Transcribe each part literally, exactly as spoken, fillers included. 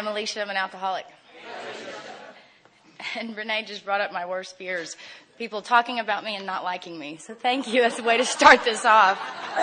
I'm Alicia. I'm an alcoholic. And Renee just brought up my worst fears. People talking about me and not liking me. So thank you. That's a way to start this off.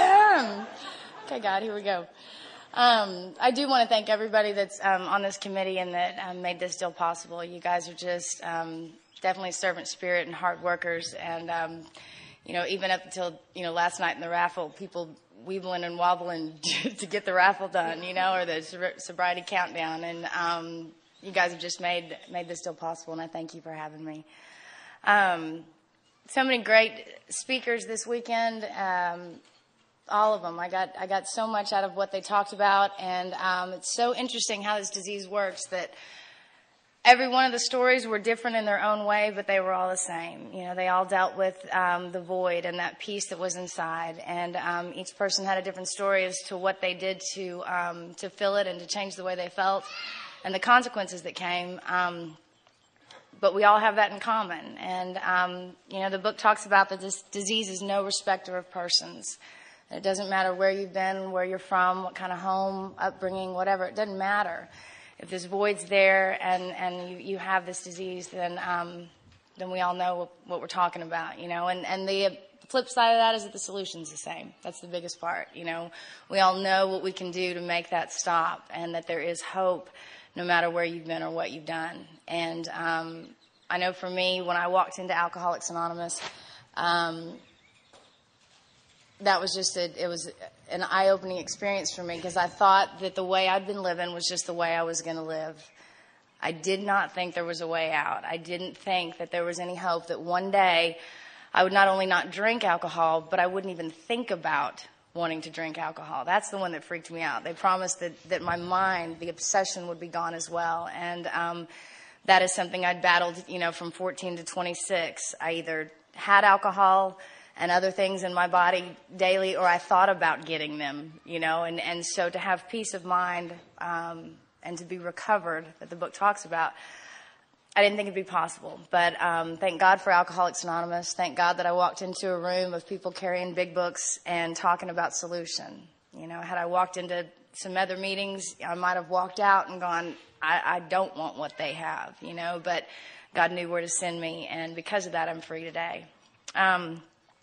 Okay, God, here we go. Um, I do want to thank everybody that's um, on this committee and that um, made this deal possible. You guys are just um, definitely servant spirit and hard workers. And, um, you know, even up until, you know, last night in the raffle, people weebling and wobbling to get the raffle done, you know, or the sobriety countdown. And um, you guys have just made made this deal possible, and I thank you for having me. Um, so many great speakers this weekend. Um, all of them. I got I got so much out of what they talked about, and um, it's so interesting how this disease works that every one of the stories were different in their own way, but they were all the same. You know, they all dealt with um, the void and that peace that was inside, and um, each person had a different story as to what they did to um, to fill it and to change the way they felt and the consequences that came. Um, but we all have that in common, and um, you know, the book talks about that this disease is no respecter of persons. It doesn't matter where you've been, where you're from, what kind of home, upbringing, whatever. It doesn't matter. If this void's there and, and you, you have this disease, then um, then we all know what, what we're talking about, you know. And, and the flip side of that is that the solution's the same. That's the biggest part, you know. We all know what we can do to make that stop, and that there is hope no matter where you've been or what you've done. And um, I know for me, when I walked into Alcoholics Anonymous, um, that was just a, it was an eye-opening experience for me, because I thought that the way I'd been living was just the way I was going to live. I did not think there was a way out. I didn't think that there was any hope that one day I would not only not drink alcohol, but I wouldn't even think about wanting to drink alcohol. That's the one that freaked me out. They promised that, that my mind, the obsession, would be gone as well. And um, that is something I'd battled, you know, from fourteen to twenty-six. I either had alcohol and other things in my body daily, or I thought about getting them, you know, and, and so to have peace of mind um, and to be recovered, that the book talks about, I didn't think it'd be possible. But um, thank God for Alcoholics Anonymous. Thank God that I walked into a room of people carrying big books and talking about solution. You know, had I walked into some other meetings, I might have walked out and gone, I, I don't want what they have, you know, but God knew where to send me, and because of that, I'm free today. Um,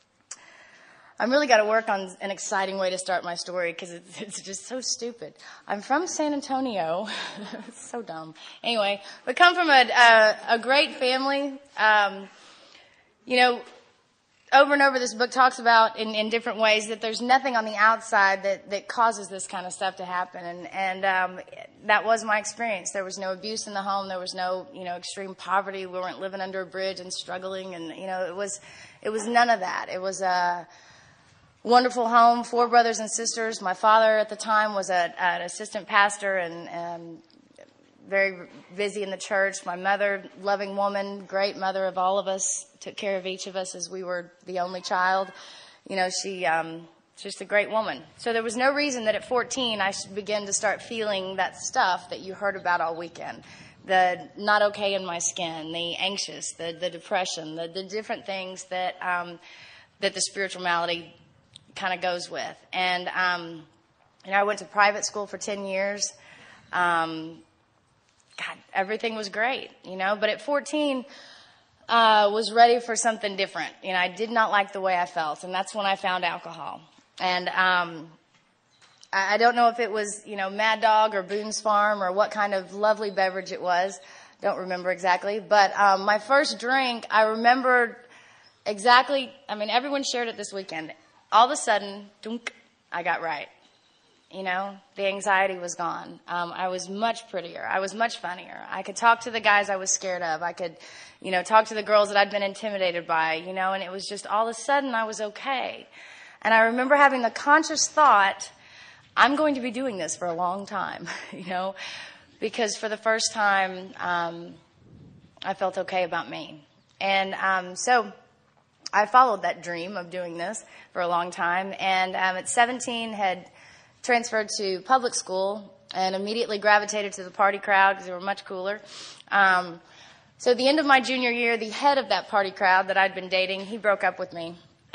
I've really got to work on an exciting way to start my story, because it's, it's just so stupid. I'm from San Antonio. It's so dumb. Anyway, we come from a, a, a great family. Um, you know, over and over this book talks about in, in different ways that there's nothing on the outside that, that causes this kind of stuff to happen. And, and um, that was my experience. There was no abuse in the home. There was no, you know, extreme poverty. We weren't living under a bridge and struggling. And, you know, it was, it was none of that. It was a wonderful home, four brothers and sisters. My father at the time was a, an assistant pastor and um, very busy in the church. My mother, loving woman, great mother of all of us, took care of each of us as we were the only child. You know, she um, she's just a great woman. So there was no reason that at fourteen I should begin to start feeling that stuff that you heard about all weekend. The not okay in my skin, the anxious, the, the depression, the, the different things that um, that the spiritual malady kind of goes with. And, um, you know, I went to private school for ten years. Um, God, everything was great, you know, but at fourteen, uh, was ready for something different. You know, I did not like the way I felt, and that's when I found alcohol. And, um, I, I don't know if it was, you know, Mad Dog or Boone's Farm or what kind of lovely beverage it was. Don't remember exactly. But, um, my first drink, I remember exactly, I mean, everyone shared it this weekend. All of a sudden, dunk, I got right. You know, the anxiety was gone. Um, I was much prettier. I was much funnier. I could talk to the guys I was scared of. I could, you know, talk to the girls that I'd been intimidated by, you know, and it was just all of a sudden I was okay. And I remember having the conscious thought, I'm going to be doing this for a long time, you know, because for the first time, um, I felt okay about me. And um, so I followed that dream of doing this for a long time, and um, at seventeen had transferred to public school and immediately gravitated to the party crowd because they were much cooler. Um, so at the end of my junior year, the head of that party crowd that I'd been dating, he broke up with me.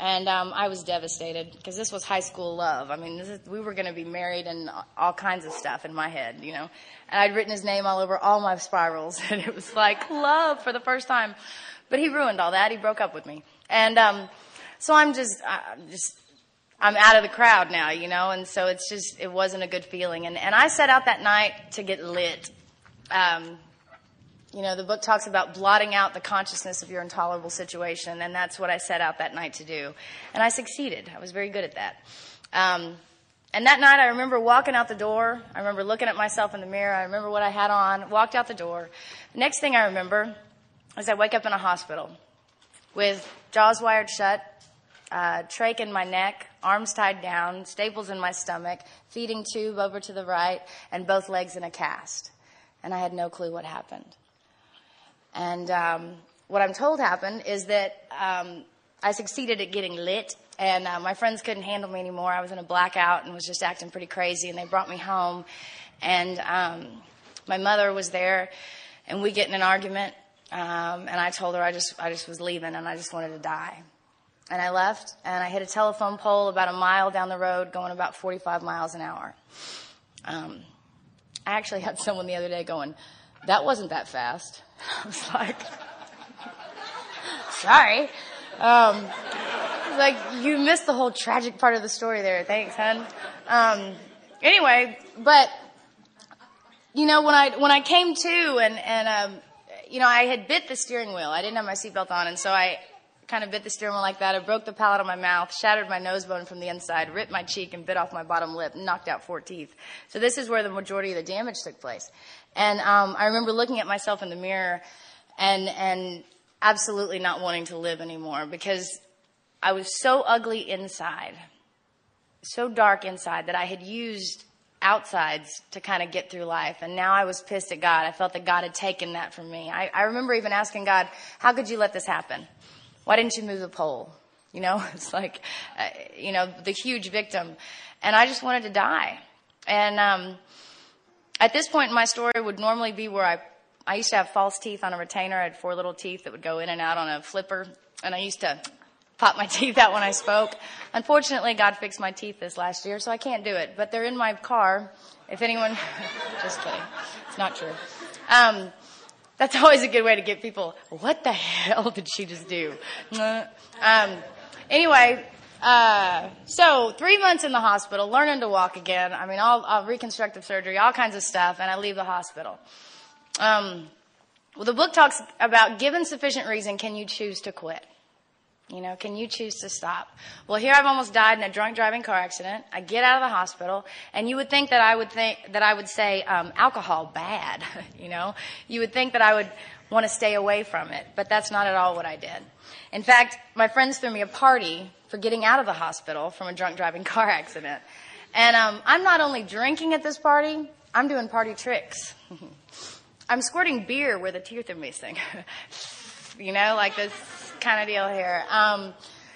And um, I was devastated because this was high school love. I mean, this is, we were going to be married and all kinds of stuff in my head, you know. And I'd written his name all over all my spirals, and it was like love for the first time. But he ruined all that. He broke up with me. And um, so I'm just, I'm just, I'm out of the crowd now, you know. And so it's just, it wasn't a good feeling. And, and I set out that night to get lit. Um, You know, the book talks about blotting out the consciousness of your intolerable situation, and that's what I set out that night to do. And I succeeded. I was very good at that. Um, and that night I remember walking out the door. I remember looking at myself in the mirror. I remember what I had on, walked out the door. The next thing I remember is I wake up in a hospital with jaws wired shut, uh, trach in my neck, arms tied down, staples in my stomach, feeding tube over to the right, and both legs in a cast. And I had no clue what happened. And um, what I'm told happened is that um, I succeeded at getting lit, and uh, my friends couldn't handle me anymore. I was in a blackout and was just acting pretty crazy, and they brought me home. And um, my mother was there, and we get in an argument, um, and I told her I just, I just was leaving, and I just wanted to die. And I left, and I hit a telephone pole about a mile down the road, going about forty-five miles an hour. Um, I actually had someone the other day going, "That wasn't that fast." I was like, sorry. Um, like, you missed the whole tragic part of the story there. Thanks, hon. Um, anyway, but, you know, when I, when I came to and, and, um, you know, I had bit the steering wheel. I didn't have my seatbelt on, and so I kind of bit the steering wheel like that. I broke the palate on my mouth, shattered my nose bone from the inside, ripped my cheek, and bit off my bottom lip, and knocked out four teeth. So this is where the majority of the damage took place. And um, I remember looking at myself in the mirror and and absolutely not wanting to live anymore because I was so ugly inside, so dark inside that I had used outsides to kind of get through life. And now I was pissed at God. I felt that God had taken that from me. I, I remember even asking God, how could you let this happen? Why didn't you move the pole? You know, it's like, uh, you know, the huge victim. And I just wanted to die. And um at this point in my story would normally be where I, I used to have false teeth on a retainer. I had four little teeth that would go in and out on a flipper. And I used to pop my teeth out when I spoke. Unfortunately, God fixed my teeth this last year, so I can't do it. But they're in my car. If anyone, just kidding. It's not true. Um, that's always a good way to get people, what the hell did she just do? Um, anyway, Uh, so three months in the hospital, learning to walk again. I mean, all, all reconstructive surgery, all kinds of stuff, and I leave the hospital. Um, well, the book talks about, given sufficient reason, can you choose to quit? You know, can you choose to stop? Well, here I've almost died in a drunk driving car accident. I get out of the hospital, and you would think that I would think that I would say, um, alcohol bad. You know, you would think that I would want to stay away from it, but that's not at all what I did. In fact, my friends threw me a party for getting out of the hospital from a drunk driving car accident. And um, I'm not only drinking at this party, I'm doing party tricks. I'm squirting beer where the teeth are missing. You know, like this kind of deal here. Um,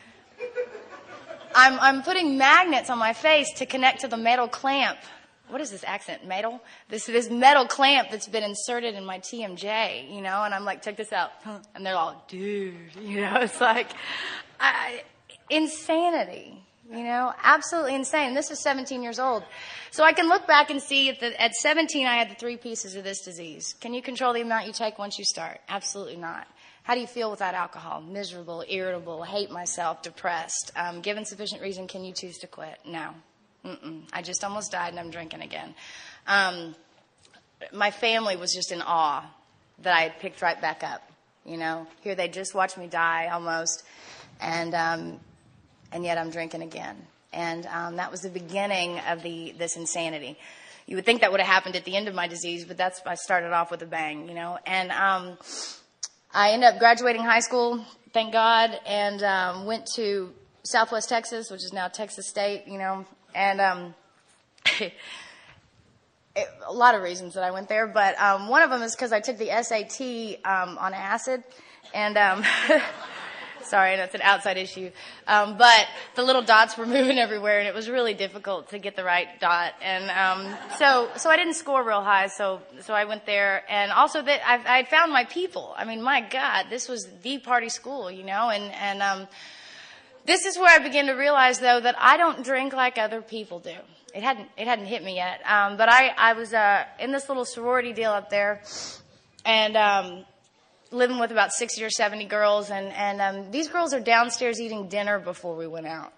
I'm, I'm putting magnets on my face to connect to the metal clamp. What is this accent? Metal? This this metal clamp that's been inserted in my T M J, you know, and I'm like, check this out. And they're all, dude, you know, it's like, I, insanity, you know, absolutely insane. This is seventeen years old. So I can look back and see at, the, at seventeen, I had the three pieces of this disease. Can you control the amount you take once you start? Absolutely not. How do you feel without alcohol? Miserable, irritable, hate myself, depressed. Um, given sufficient reason, can you choose to quit? No. Mm-mm. I just almost died and I'm drinking again. Um, my family was just in awe that I had picked right back up. You know, here they just watched me die almost, and um, and yet I'm drinking again. And um, that was the beginning of the this insanity. You would think that would have happened at the end of my disease, but that's I started off with a bang, you know. And um, I ended up graduating high school, thank God, and um, went to Southwest Texas, which is now Texas State, you know. And um, it, a lot of reasons that I went there, but um, one of them is because I took the S A T um, on acid, and um, sorry, that's an outside issue. Um, but the little dots were moving everywhere, and it was really difficult to get the right dot. And um, so, so I didn't score real high. So, so I went there, and also that I, I found my people. I mean, my God, this was the party school, you know, and and. Um, this is where I began to realize, though, that I don't drink like other people do. It hadn't it hadn't hit me yet. Um, but I, I was uh, in this little sorority deal up there, and um, living with about sixty or seventy girls. And, and um, these girls are downstairs eating dinner before we went out.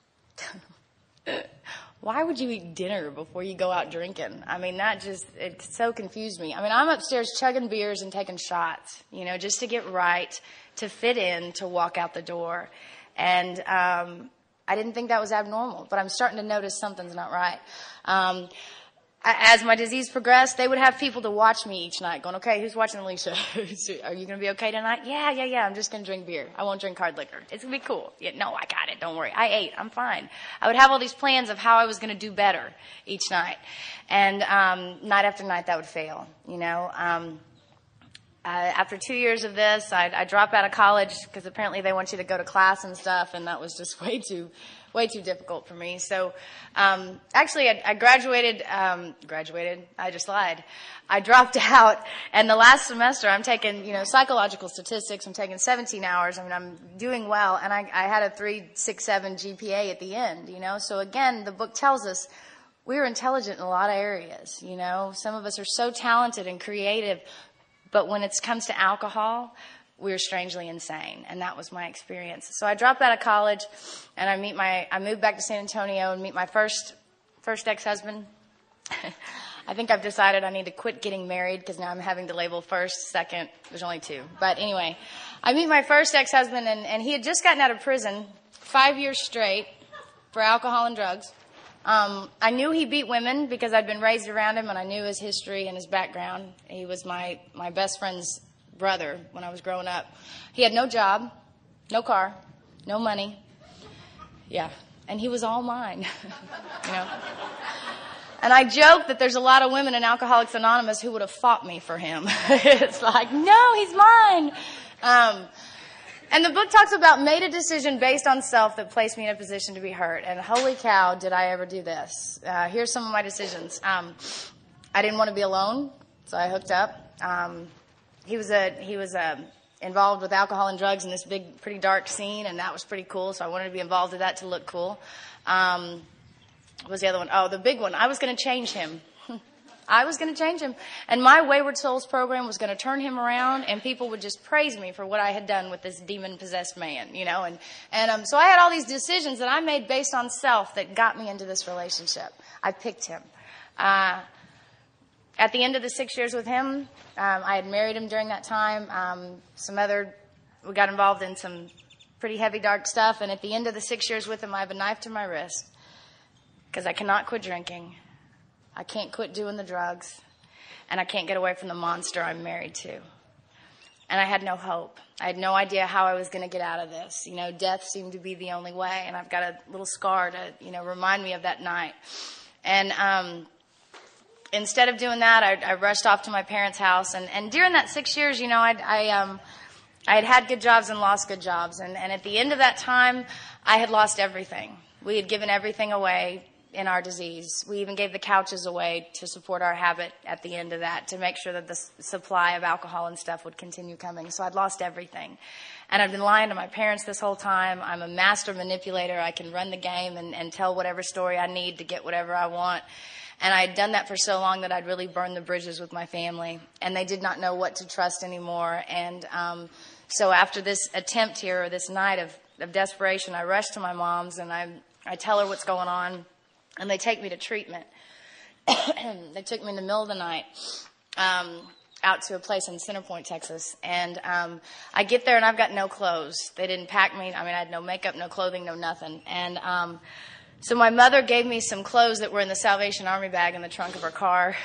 Why would you eat dinner before you go out drinking? I mean, that just, it so confused me. I mean, I'm upstairs chugging beers and taking shots, you know, just to get right, to fit in, to walk out the door. And um, I didn't think that was abnormal, but I'm starting to notice something's not right. Um, as my disease progressed, they would have people to watch me each night going, okay, who's watching Alicia? Are you going to be okay tonight? Yeah, yeah, yeah. I'm just going to drink beer. I won't drink hard liquor. It's going to be cool. Yeah, no, I got it. Don't worry. I ate. I'm fine. I would have all these plans of how I was going to do better each night. And um, night after night, that would fail, you know. Um, uh, after two years of this, I'd, I'd drop out of college because apparently they want you to go to class and stuff, and that was just way too way too difficult for me. So, um, actually, I, I graduated, um, graduated, I just lied. I dropped out, and the last semester I'm taking, you know, psychological statistics. I'm taking seventeen hours. I mean, I'm doing well, and I, I had a three point six seven G P A at the end, you know. So again, the book tells us we're intelligent in a lot of areas, you know. Some of us are so talented and creative, but when it comes to alcohol, we're strangely insane, and that was my experience. So I dropped out of college, and I meet my I moved back to San Antonio and meet my first first ex-husband. I think I've decided I need to quit getting married because now I'm having to label first, second. There's only two, but anyway, I meet my first ex-husband, and, and he had just gotten out of prison, five years straight for alcohol and drugs. Um, I knew he beat women because I'd been raised around him, and I knew his history and his background. He was my my best friend's brother when I was growing up. He had no job, no car, no money. Yeah, and he was all mine, you know. And I joke that there's a lot of women in Alcoholics Anonymous who would have fought me for him. It's like, no, he's mine. Um, and the book talks about made a decision based on self that placed me in a position to be hurt. And holy cow, did I ever do this. Uh, here's some of my decisions. Um, I didn't want to be alone, so I hooked up. Um, He was a he was a, involved with alcohol and drugs in this big, pretty dark scene, and that was pretty cool. So I wanted to be involved with that to look cool. Um, what was the other one? Oh, the big one. I was going to change him. I was going to change him, and my Wayward Souls program was going to turn him around, and people would just praise me for what I had done with this demon-possessed man, you know. And and um, so I had all these decisions that I made based on self that got me into this relationship. I picked him. Uh, At the end of the six years with him, um, I had married him during that time. Um, some other, we got involved in some pretty heavy, dark stuff. And at the end of the six years with him, I have a knife to my wrist because I cannot quit drinking. I can't quit doing the drugs. And I can't get away from the monster I'm married to. And I had no hope. I had no idea how I was going to get out of this. You know, death seemed to be the only way. And I've got a little scar to, you know, remind me of that night. And, um... Instead of doing that, I, I rushed off to my parents' house, and, and during that six years, you know, I'd, I um, I had had good jobs and lost good jobs, and, and at the end of that time, I had lost everything. We had given everything away in our disease. We even gave the couches away to support our habit at the end of that, to make sure that the s- supply of alcohol and stuff would continue coming. So I'd lost everything, and I've been lying to my parents this whole time. I'm a master manipulator. I can run the game and, and tell whatever story I need to get whatever I want. And I had done that for so long that I'd really burned the bridges with my family. And they did not know what to trust anymore. And um, so after this attempt here, or this night of, of desperation, I rush to my mom's and I, I tell her what's going on. And they take me to treatment. They took me in the middle of the night um, out to a place in Center Point, Texas. And um, I get there and I've got no clothes. They didn't pack me. I mean, I had no makeup, no clothing, no nothing. And um So my mother gave me some clothes that were in the Salvation Army bag in the trunk of her car.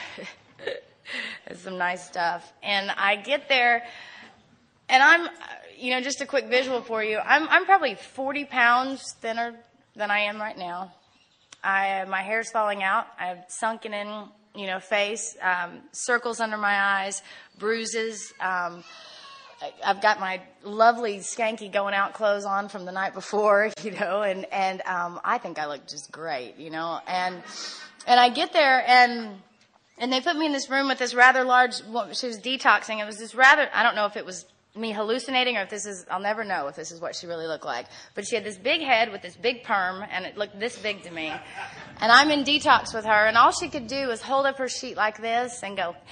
It's some nice stuff. And I get there, and I'm, you know, just a quick visual for you. I'm, I'm probably forty pounds thinner than I am right now. I, my hair's falling out. I have sunken in, you know, face, um, circles under my eyes, bruises. Um, I've got my lovely skanky going out clothes on from the night before, you know, and, and, um, I think I look just great, you know, and, and I get there and, and they put me in this room with this rather large, well, she was detoxing. It was this rather, I don't know if it was me hallucinating or if this is, I'll never know if this is what she really looked like. But she had this big head with this big perm, and it looked this big to me. And I'm in detox with her, and all she could do was hold up her sheet like this and go,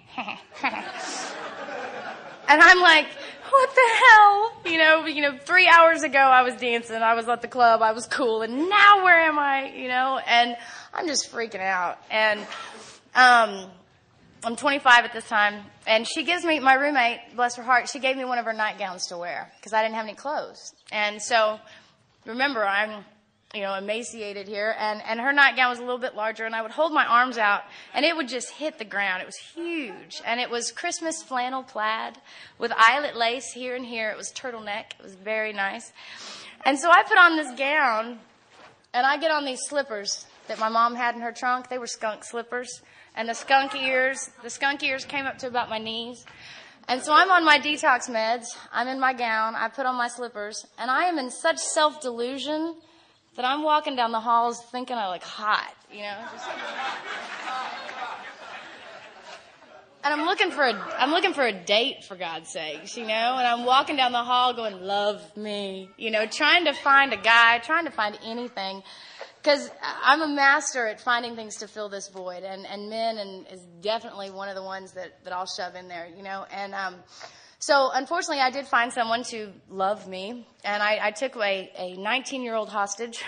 and I'm like, what the hell? You know, you know, three hours ago I was dancing, I was at the club, I was cool, and now where am I? You know, and I'm just freaking out. And um, I'm twenty-five at this time, and she gives me, my roommate, bless her heart, she gave me one of her nightgowns to wear because I didn't have any clothes. And so, remember, I'm, you know, emaciated here, and, and her nightgown was a little bit larger, and I would hold my arms out, and it would just hit the ground. It was huge, and it was Christmas flannel plaid with eyelet lace here and here. It was turtleneck. It was very nice. And so I put on this gown, and I get on these slippers that my mom had in her trunk. They were skunk slippers, and the skunk ears, the skunk ears came up to about my knees. And so I'm on my detox meds. I'm in my gown. I put on my slippers, and I am in such self-delusion that I'm walking down the halls thinking I look hot, you know. Just, and I'm looking for a, I'm looking for a date, for God's sakes, you know. And I'm walking down the hall going, love me, you know, trying to find a guy, trying to find anything, because I'm a master at finding things to fill this void, and and men and is definitely one of the ones that that I'll shove in there, you know. And um. So, unfortunately, I did find someone to love me, and I, I took a, a nineteen-year-old hostage.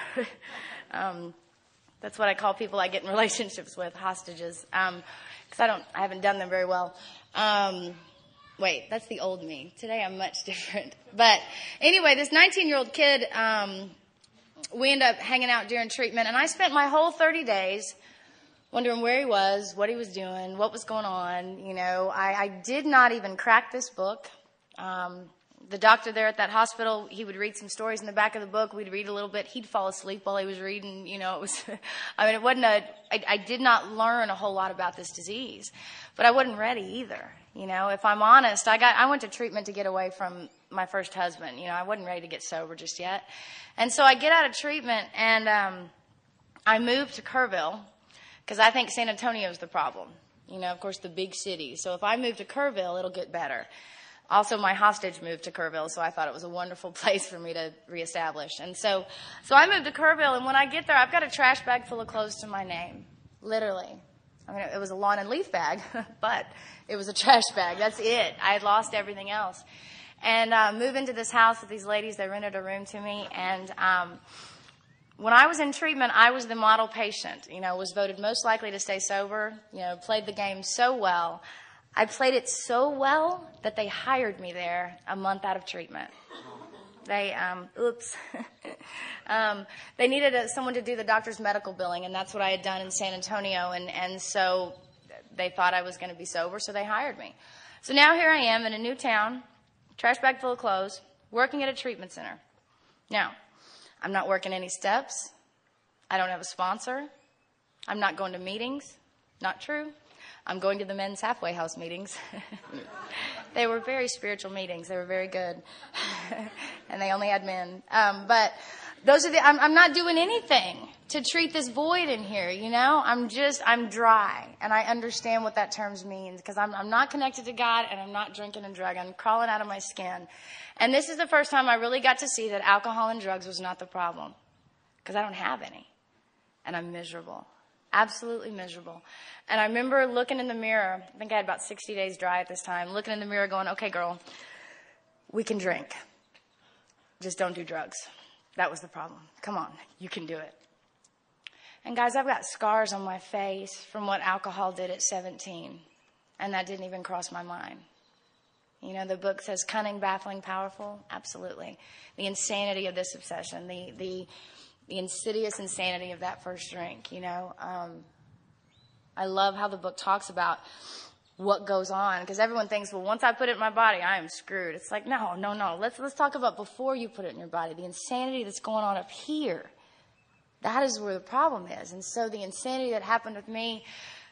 um, that's what I call people I get in relationships with, hostages, because um, I don't, I haven't done them very well. Um, wait, that's the old me. Today, I'm much different. But anyway, this nineteen-year-old kid, um, we ended up hanging out during treatment, and I spent my whole thirty days wondering where he was, what he was doing, what was going on. You know, I, I did not even crack this book. Um, the doctor there at that hospital, he would read some stories in the back of the book. We'd read a little bit. He'd fall asleep while he was reading. You know, it was, I mean, it wasn't a, I, I did not learn a whole lot about this disease, but I wasn't ready either. You know, if I'm honest, I got, I went to treatment to get away from my first husband. You know, I wasn't ready to get sober just yet. And so I get out of treatment, and um, I moved to Kerrville, because I think San Antonio is the problem. You know, of course, the big city. So if I move to Kerrville, it'll get better. Also, my hostage moved to Kerrville, so I thought it was a wonderful place for me to reestablish. And so, so I moved to Kerrville, and when I get there, I've got a trash bag full of clothes to my name. Literally. I mean, it was a lawn and leaf bag, but it was a trash bag. That's it. I had lost everything else. And uh, move into this house with these ladies. They rented a room to me, and um, when I was in treatment, I was the model patient, you know, was voted most likely to stay sober, you know, played the game so well. I played it so well that they hired me there a month out of treatment. They, um, oops, um, they needed a, someone to do the doctor's medical billing, and that's what I had done in San Antonio, and, and so they thought I was going to be sober, so they hired me. So now here I am in a new town, trash bag full of clothes, working at a treatment center. Now, I'm not working any steps. I don't have a sponsor. I'm not going to meetings. Not true. I'm going to the men's halfway house meetings. They were very spiritual meetings. They were very good. And they only had men. Um, but those are the, I'm, I'm not doing anything to treat this void in here, you know. I'm just, I'm dry. And I understand what that term means, because I'm, I'm not connected to God, and I'm not drinking and drugging. I'm crawling out of my skin. And this is the first time I really got to see that alcohol and drugs was not the problem, because I don't have any. And I'm miserable. Absolutely miserable. And I remember looking in the mirror. I think I had about sixty days dry at this time. Looking in the mirror going, okay, girl, we can drink. Just don't do drugs. That was the problem. Come on, you can do it. And guys, I've got scars on my face from what alcohol did at seventeen. And that didn't even cross my mind. You know, the book says cunning, baffling, powerful. Absolutely. The insanity of this obsession, the the, the insidious insanity of that first drink, you know. Um, I love how the book talks about what goes on, because everyone thinks, well, once I put it in my body, I am screwed. It's like, no, no, no. Let's let's talk about before you put it in your body, the insanity that's going on up here. That is where the problem is. And so the insanity that happened with me,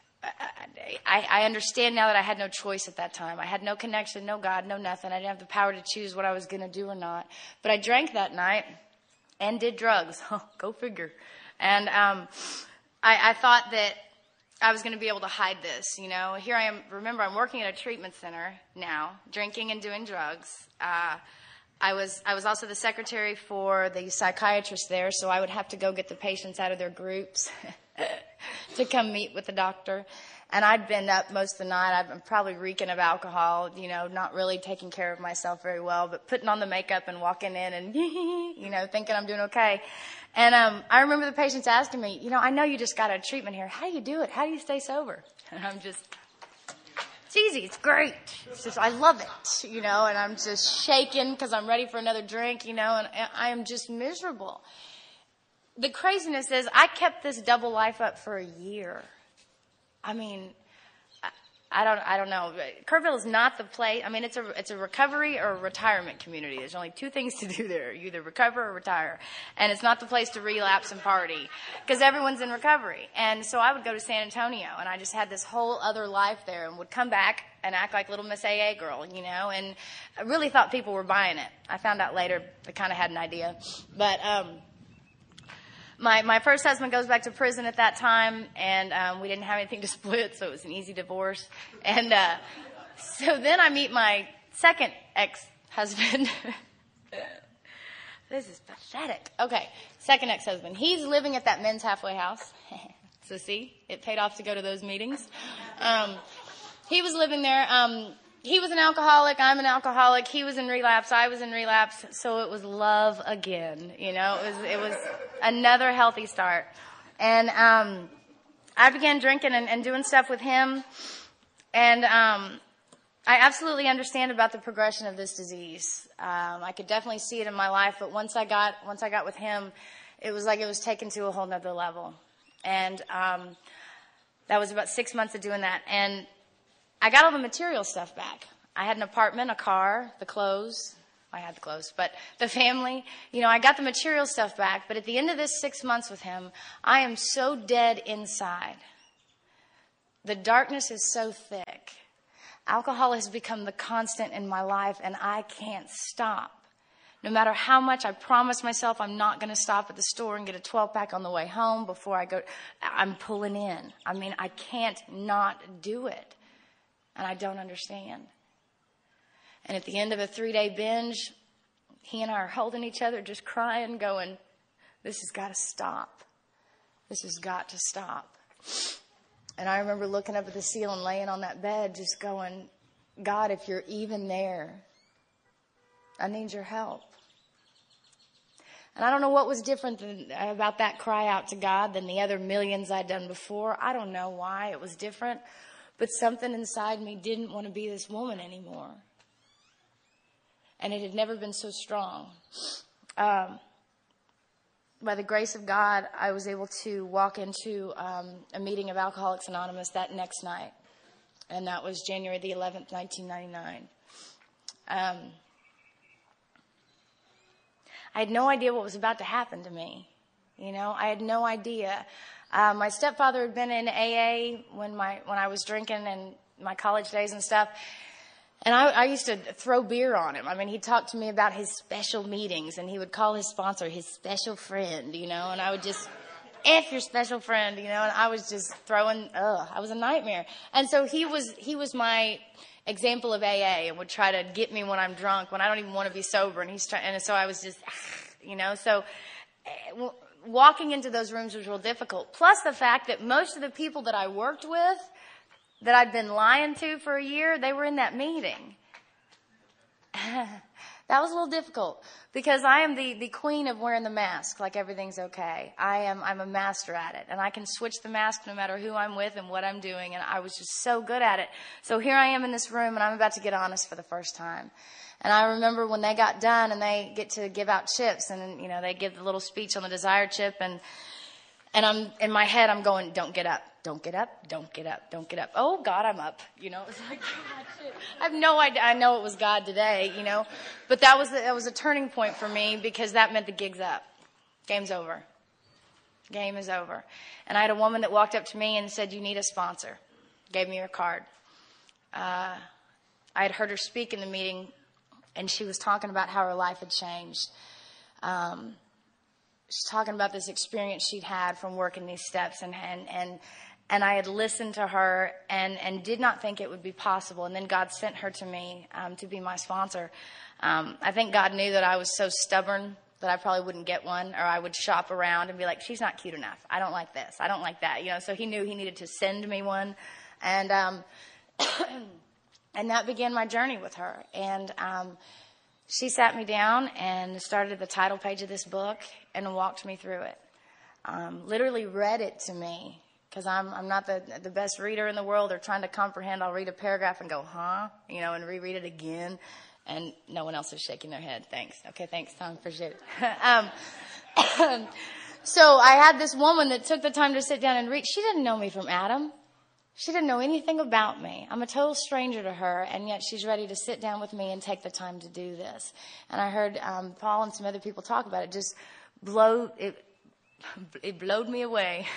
I, I understand now that I had no choice at that time. I had no connection, no God, no nothing. I didn't have the power to choose what I was going to do or not. But I drank that night and did drugs. Go figure. And um, I, I thought that I was going to be able to hide this, you know. Here I am. Remember, I'm working at a treatment center now, drinking and doing drugs. Uh, I was I was also the secretary for the psychiatrist there, so I would have to go get the patients out of their groups to come meet with the doctor. And I'd been up most of the night. I've been probably reeking of alcohol, you know, not really taking care of myself very well, but putting on the makeup and walking in and, you know, thinking I'm doing okay. And um, I remember the patients asking me, you know, I know you just got out of treatment here. How do you do it? How do you stay sober? And I'm just, it's easy. It's great. It's just, I love it, you know, and I'm just shaking because I'm ready for another drink, you know, and I am just miserable. The craziness is I kept this double life up for a year. I mean, I, I don't, I don't know. Kerrville is not the place. I mean, it's a, it's a recovery or a retirement community. There's only two things to do there. You either recover or retire. And it's not the place to relapse and party because everyone's in recovery. And so I would go to San Antonio and I just had this whole other life there and would come back and act like little Miss A A girl, you know, and I really thought people were buying it. I found out later they kind of had an idea. But, um, My my first husband goes back to prison at that time, and um, we didn't have anything to split, so it was an easy divorce. And uh, so then I meet my second ex-husband. This is pathetic. Okay, second ex-husband. He's living at that men's halfway house. So see, it paid off to go to those meetings. Um, he was living there. Um, He was an alcoholic. I'm an alcoholic. He was in relapse. I was in relapse. So it was love again. You know, it was it was another healthy start. And um, I began drinking and, and doing stuff with him. And um, I absolutely understand about the progression of this disease. Um, I could definitely see it in my life. But once I got once I got with him, it was like it was taken to a whole nother level. And um, that was about six months of doing that. And I got all the material stuff back. I had an apartment, a car, the clothes. I had the clothes, but the family. You know, I got the material stuff back. But at the end of this six months with him, I am so dead inside. The darkness is so thick. Alcohol has become the constant in my life, and I can't stop. No matter how much I promise myself I'm not going to stop at the store and get a twelve-pack on the way home before I go, I'm pulling in. I mean, I can't not do it. And I don't understand. And at the end of a three-day binge, he and I are holding each other, just crying, going, this has got to stop. This has got to stop. And I remember looking up at the ceiling, laying on that bed, just going, God, if you're even there, I need your help. And I don't know what was different than, about that cry out to God than the other millions I'd done before. I don't know why it was different. But something inside me didn't want to be this woman anymore. And it had never been so strong. Um, by the grace of God, I was able to walk into um, a meeting of Alcoholics Anonymous that next night. And that was January the eleventh, nineteen ninety-nine. Um, I had no idea what was about to happen to me. You know, I had no idea. Uh, my stepfather had been in A A when my when I was drinking and my college days and stuff. And I, I used to throw beer on him. I mean, he'd talk to me about his special meetings, and he would call his sponsor his special friend, you know, and I would just, F your special friend, you know, and I was just throwing, ugh, I was a nightmare. And so he was he was my example of A A and would try to get me when I'm drunk, when I don't even want to be sober. And he's trying, and so I was just, you know, so walking into those rooms was real difficult. Plus the fact that most of the people that I worked with, that I'd been lying to for a year, they were in that meeting. That was a little difficult because I am the, the queen of wearing the mask like everything's okay. I am, I'm a master at it, and I can switch the mask no matter who I'm with and what I'm doing, and I was just so good at it. So here I am in this room, and I'm about to get honest for the first time. And I remember when they got done and they get to give out chips, and, you know, they give the little speech on the Desire chip, and And I'm in my head, I'm going, don't get up, don't get up, don't get up, don't get up. Oh, God, I'm up. You know, it's like, God, shit. I have no idea. I know it was God today, you know, but that was, that was a turning point for me because that meant the gig's up. Game's over. Game is over. And I had a woman that walked up to me and said, you need a sponsor. Gave me her card. Uh, I had heard her speak in the meeting, and she was talking about how her life had changed. Um, She's talking about this experience she'd had from working these steps, and, and, and And I had listened to her and, and did not think it would be possible. And then God sent her to me um, to be my sponsor. Um, I think God knew that I was so stubborn that I probably wouldn't get one, or I would shop around and be like, she's not cute enough. I don't like this. I don't like that. You know, so he knew he needed to send me one. And um, and that began my journey with her. And um, she sat me down and started the title page of this book and walked me through it. Um, literally read it to me. Because I'm I'm not the the best reader in the world or trying to comprehend. I'll read a paragraph and go, huh? You know, and reread it again. And no one else is shaking their head. Thanks. Okay, thanks, Tom. Appreciate it. um, so I had this woman that took the time to sit down and read. She didn't know me from Adam. She didn't know anything about me. I'm a total stranger to her, and yet she's ready to sit down with me and take the time to do this. And I heard um, Paul and some other people talk about it. Just blow it. It blowed me away.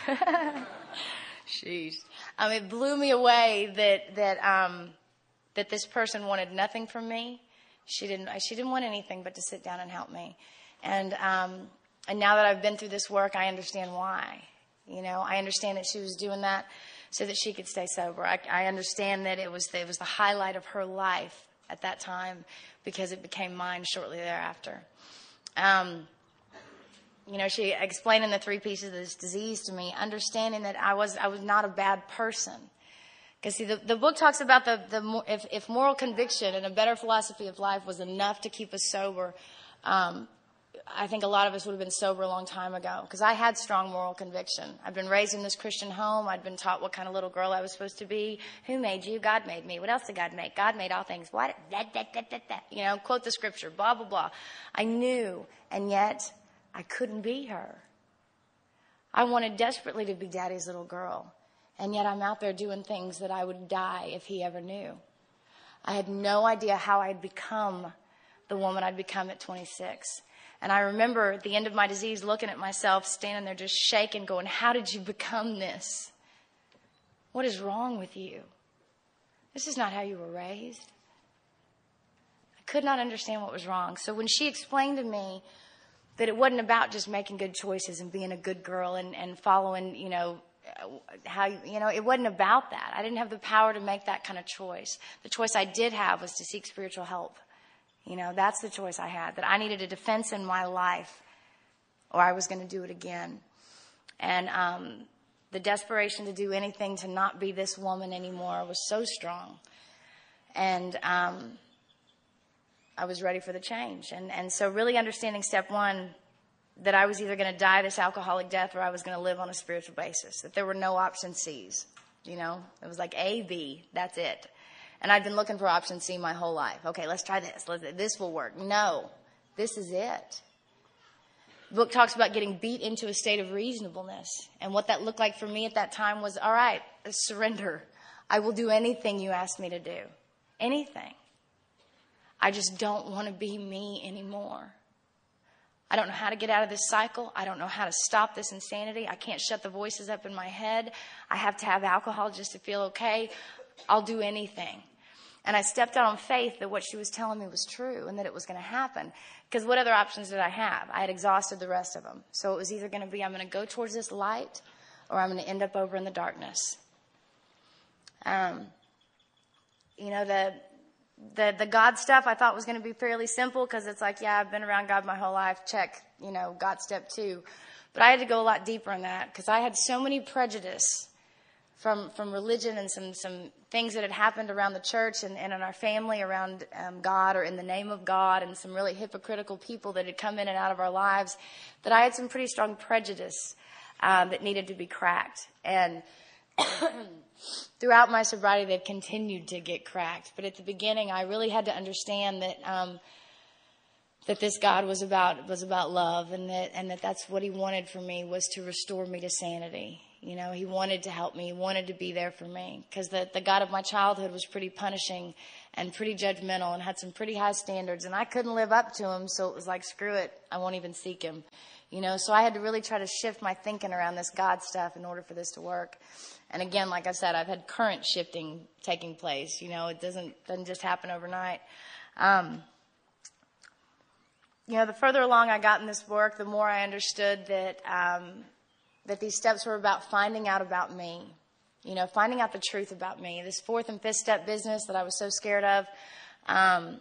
Sheesh. Um, it blew me away that that um, that this person wanted nothing from me. She didn't. She didn't want anything but to sit down and help me. And um, and now that I've been through this work, I understand why. You know, I understand that she was doing that so that she could stay sober. I, I understand that it was it was the highlight of her life at that time because it became mine shortly thereafter. Um, You know, she explained in the three pieces of this disease to me, understanding that I was I was not a bad person. Because, see, the, the book talks about the, the if, if moral conviction and a better philosophy of life was enough to keep us sober, um, I think a lot of us would have been sober a long time ago. Because I had strong moral conviction. I'd been raised in this Christian home. I'd been taught what kind of little girl I was supposed to be. Who made you? God made me. What else did God make? God made all things. What? That, that, that, that, that. You know, quote the scripture, blah, blah, blah. I knew, and yet I couldn't be her. I wanted desperately to be Daddy's little girl. And yet I'm out there doing things that I would die if he ever knew. I had no idea how I'd become the woman I'd become at twenty-six. And I remember at the end of my disease looking at myself, standing there just shaking, going, how did you become this? What is wrong with you? This is not how you were raised. I could not understand what was wrong. So when she explained to me that it wasn't about just making good choices and being a good girl and, and following, you know, how, you know, it wasn't about that. I didn't have the power to make that kind of choice. The choice I did have was to seek spiritual help. You know, that's the choice I had, that I needed a defense in my life or I was going to do it again. And um, the desperation to do anything to not be this woman anymore was so strong. And um, I was ready for the change. And, and so really understanding step one, that I was either going to die this alcoholic death or I was going to live on a spiritual basis, that there were no option C's. You know, it was like A, B, that's it. And I'd been looking for option C my whole life. Okay, let's try this. Let's, this will work. No, this is it. The book talks about getting beat into a state of reasonableness. And what that looked like for me at that time was, all right, surrender. I will do anything you ask me to do. Anything. I just don't want to be me anymore. I don't know how to get out of this cycle. I don't know how to stop this insanity. I can't shut the voices up in my head. I have to have alcohol just to feel okay. I'll do anything. And I stepped out on faith that what she was telling me was true and that it was going to happen. Because what other options did I have? I had exhausted the rest of them. So it was either going to be I'm going to go towards this light or I'm going to end up over in the darkness. Um, you know, the... The the God stuff I thought was going to be fairly simple because it's like, yeah, I've been around God my whole life. Check, you know, God step two. But I had to go a lot deeper in that because I had so many prejudice from from religion and some, some things that had happened around the church and, and in our family around um, God or in the name of God and some really hypocritical people that had come in and out of our lives that I had some pretty strong prejudice um, that needed to be cracked. And throughout my sobriety, they've continued to get cracked. But at the beginning, I really had to understand that um, that this God was about was about love, and that and that that's what He wanted for me was to restore me to sanity. You know, He wanted to help me. He wanted to be there for me because the the God of my childhood was pretty punishing and pretty judgmental and had some pretty high standards, and I couldn't live up to Him. So it was like, screw it, I won't even seek Him. You know, so I had to really try to shift my thinking around this God stuff in order for this to work. And again, like I said, I've had current shifting taking place. You know, it doesn't doesn't just happen overnight. Um, you know, the further along I got in this work, the more I understood that um, that these steps were about finding out about me. You know, finding out the truth about me. This fourth and fifth step business that I was so scared of. Um,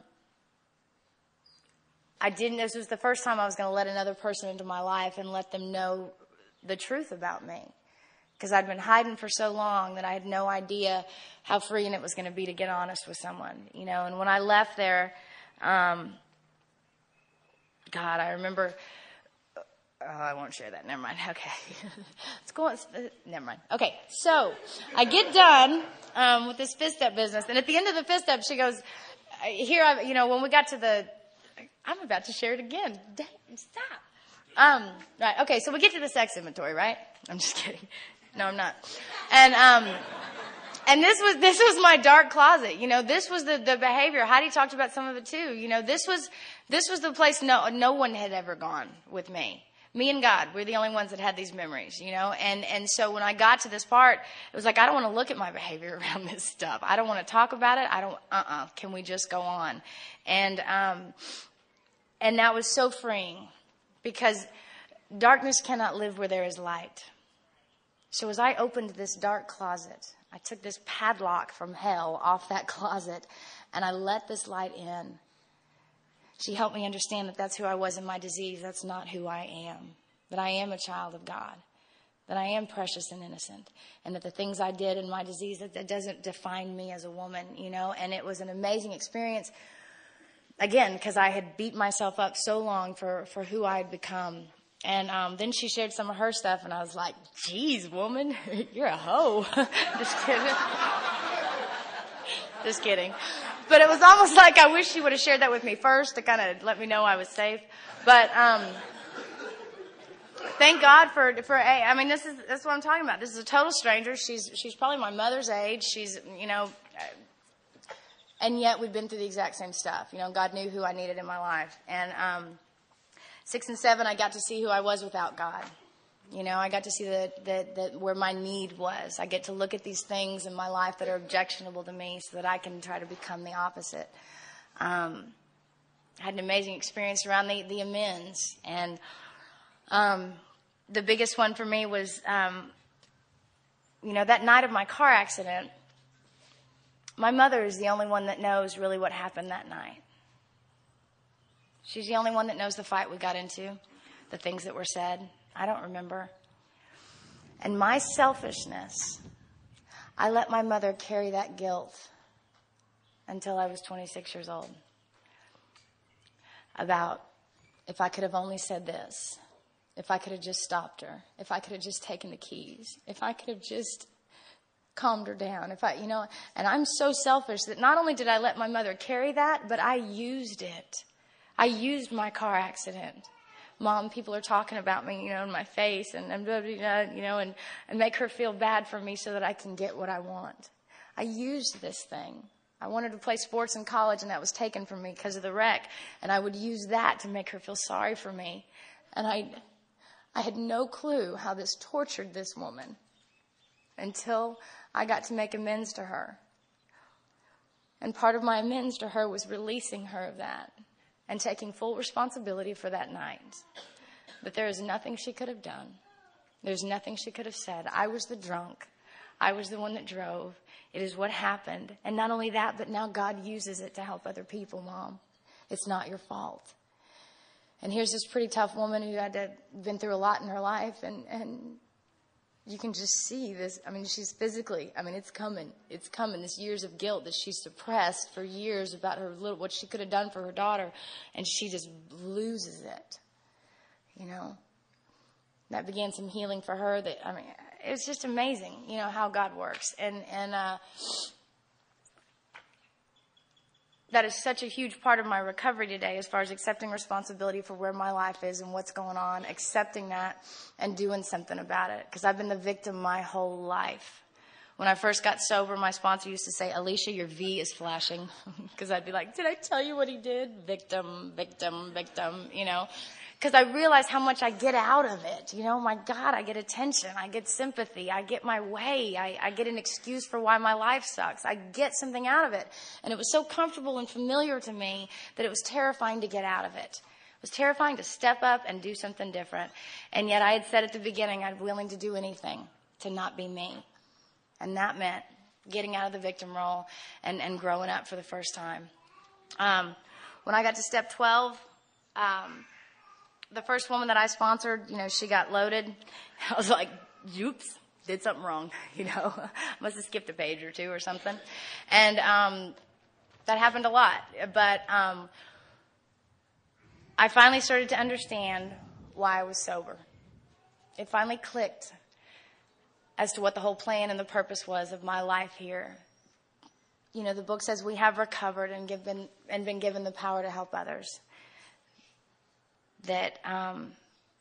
I didn't, this was the first time I was going to let another person into my life and let them know the truth about me. Because I'd been hiding for so long that I had no idea how freeing it was going to be to get honest with someone, you know. And when I left there, um, God, I remember, oh, I won't share that. Never mind. Okay. Let's go on. Never mind. Okay. So I get done um, with this fifth step business. And at the end of the fifth step, she goes, here, I, you know, when we got to the, I'm about to share it again. Dang, stop. Um, right. Okay. So we get to the sex inventory, right? I'm just kidding. No, I'm not. And, um, and this was, this was my dark closet. You know, this was the, the behavior. Heidi talked about some of it too. You know, this was, this was the place no, no one had ever gone with me. Me and God, we're the only ones that had these memories, you know. And, and so when I got to this part, it was like, I don't want to look at my behavior around this stuff. I don't want to talk about it. I don't, uh-uh. Can we just go on? And, um, and that was so freeing because darkness cannot live where there is light. So as I opened this dark closet, I took this padlock from hell off that closet and I let this light in. She helped me understand that that's who I was in my disease. That's not who I am. That I am a child of God. That I am precious and innocent. And that the things I did in my disease, that, that doesn't define me as a woman, you know. And it was an amazing experience. Again, because I had beat myself up so long for, for who I had become. And um, then she shared some of her stuff, and I was like, geez, woman, you're a hoe. Just kidding. Just kidding. But it was almost like I wish she would have shared that with me first to kind of let me know I was safe. But um, thank God for, for I mean, this is that's what I'm talking about. This is a total stranger. She's she's probably my mother's age. She's, you know, and yet we've been through the exact same stuff. You know, God knew who I needed in my life. And um Six and seven, I got to see who I was without God. You know, I got to see that that that where my need was. I get to look at these things in my life that are objectionable to me so that I can try to become the opposite. Um, I had an amazing experience around the, the amends. And um, the biggest one for me was, um, you know, that night of my car accident, my mother is the only one that knows really what happened that night. She's the only one that knows the fight we got into, the things that were said. I don't remember. And my selfishness, I let my mother carry that guilt until I was twenty-six years old. About if I could have only said this, if I could have just stopped her, if I could have just taken the keys, if I could have just calmed her down, if I, you know, and I'm so selfish that not only did I let my mother carry that, but I used it. I used my car accident. Mom, people are talking about me, you know, in my face and, and you know, and, and make her feel bad for me so that I can get what I want. I used this thing. I wanted to play sports in college and that was taken from me because of the wreck. And I would use that to make her feel sorry for me. And I, I had no clue how this tortured this woman until I got to make amends to her. And part of my amends to her was releasing her of that. And taking full responsibility for that night. But there is nothing she could have done. There's nothing she could have said. I was the drunk. I was the one that drove. It is what happened. And not only that, but now God uses it to help other people, Mom. It's not your fault. And here's this pretty tough woman who had to, been through a lot in her life. And, and you can just see this. I mean, she's physically, I mean, it's coming. It's coming. This years of guilt that she's suppressed for years about her little, what she could have done for her daughter. And she just loses it. You know, that began some healing for her that, I mean, it's just amazing, you know, how God works. And, and, uh, that is such a huge part of my recovery today as far as accepting responsibility for where my life is and what's going on, accepting that and doing something about it. Because I've been the victim my whole life. When I first got sober, my sponsor used to say, Alicia, your V is flashing. Because I'd be like, did I tell you what he did? Victim, victim, victim, you know. Because I realized how much I get out of it. You know, my God, I get attention. I get sympathy. I get my way. I, I get an excuse for why my life sucks. I get something out of it. And it was so comfortable and familiar to me that it was terrifying to get out of it. It was terrifying to step up and do something different. And yet I had said at the beginning, I'm willing to do anything to not be me. And that meant getting out of the victim role and, and growing up for the first time. Um, when I got to step twelve, um, the first woman that I sponsored, you know, she got loaded. I was like, oops, did something wrong, you know. Must have skipped a page or two or something. And um, that happened a lot. But um, I finally started to understand why I was sober. It finally clicked as to what the whole plan and the purpose was of my life here. You know, the book says we have recovered and given and been given the power to help others. That um,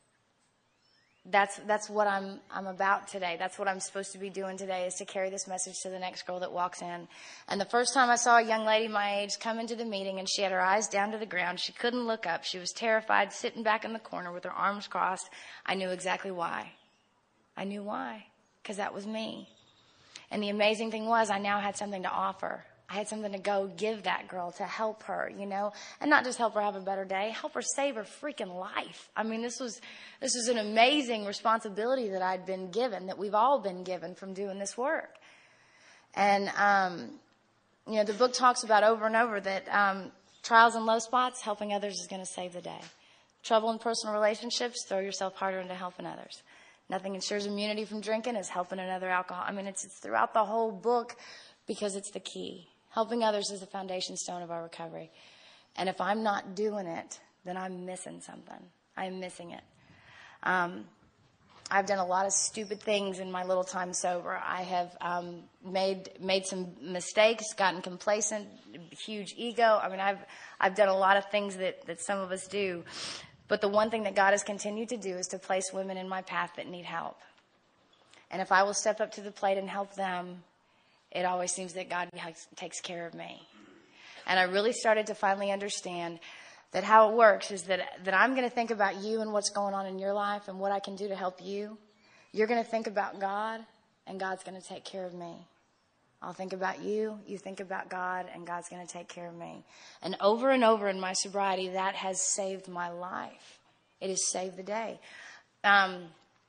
that's that's what I'm I'm about today. That's what I'm supposed to be doing today, is to carry this message to the next girl that walks in. And the first time I saw a young lady my age come into the meeting, and she had her eyes down to the ground, she couldn't look up, she was terrified, sitting back in the corner with her arms crossed, I knew exactly why. I knew why, because that was me. And the amazing thing was, I now had something to offer. I had something to go give that girl, to help her, you know, and not just help her have a better day, help her save her freaking life. I mean, this was this was an amazing responsibility that I'd been given, that we've all been given from doing this work. And, um, you know, the book talks about over and over that um, trials and low spots, helping others is going to save the day. Trouble in personal relationships, throw yourself harder into helping others. Nothing ensures immunity from drinking is helping another alcohol. I mean, it's, it's throughout the whole book because it's the key. Helping others is the foundation stone of our recovery. And if I'm not doing it, then I'm missing something. I'm missing it. Um, I've done a lot of stupid things in my little time sober. I have um, made made some mistakes, gotten complacent, huge ego. I mean, I've I've done a lot of things that, that some of us do. But the one thing that God has continued to do is to place women in my path that need help. And if I will step up to the plate and help them, it always seems that God takes care of me. And I really started to finally understand that how it works is that, that I'm going to think about you and what's going on in your life and what I can do to help you. You're going to think about God, and God's going to take care of me. I'll think about you, you think about God, and God's going to take care of me. And over and over in my sobriety, that has saved my life. It has saved the day. Um,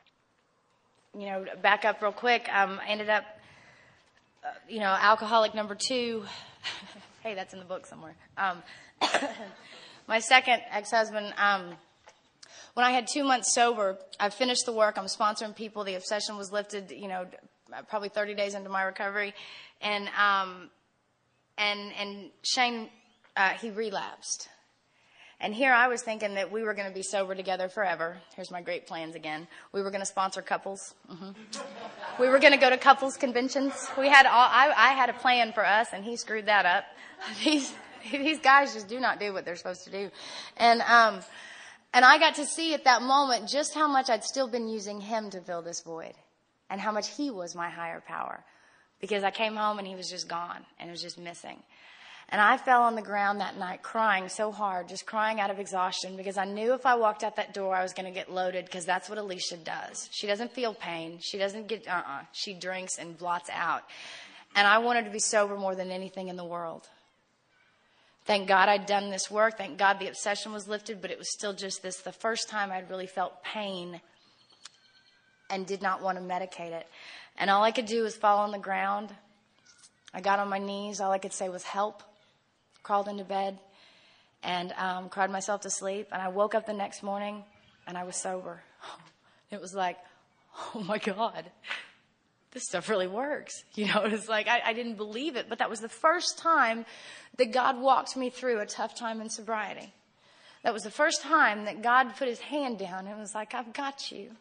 you know, back up real quick, um, I ended up Uh, you know, alcoholic number two. Hey, that's in the book somewhere. Um, my second ex-husband, um, when I had two months sober, I finished the work. I'm sponsoring people. The obsession was lifted, you know, probably thirty days into my recovery. And, um, and, and Shane, uh, he relapsed. And here I was thinking that we were going to be sober together forever. Here's my great plans again. We were going to sponsor couples. Mm-hmm. We were going to go to couples conventions. We had all, I, I had a plan for us, and he screwed that up. These these guys just do not do what they're supposed to do. And um, and I got to see at that moment just how much I'd still been using him to fill this void, and how much he was my higher power. Because I came home and he was just gone, and it was just missing. And I fell on the ground that night crying so hard, just crying out of exhaustion, because I knew if I walked out that door, I was going to get loaded, because that's what Alicia does. She doesn't feel pain. She doesn't get, uh-uh. She drinks and blots out. And I wanted to be sober more than anything in the world. Thank God I'd done this work. Thank God the obsession was lifted, but it was still just this, the first time I'd really felt pain and did not want to medicate it. And all I could do was fall on the ground. I got on my knees. All I could say was help. Crawled into bed and um, cried myself to sleep. And I woke up the next morning and I was sober. It was like, oh my God, this stuff really works. You know, it was like, I, I didn't believe it, but that was the first time that God walked me through a tough time in sobriety. That was the first time that God put his hand down and was like, I've got you.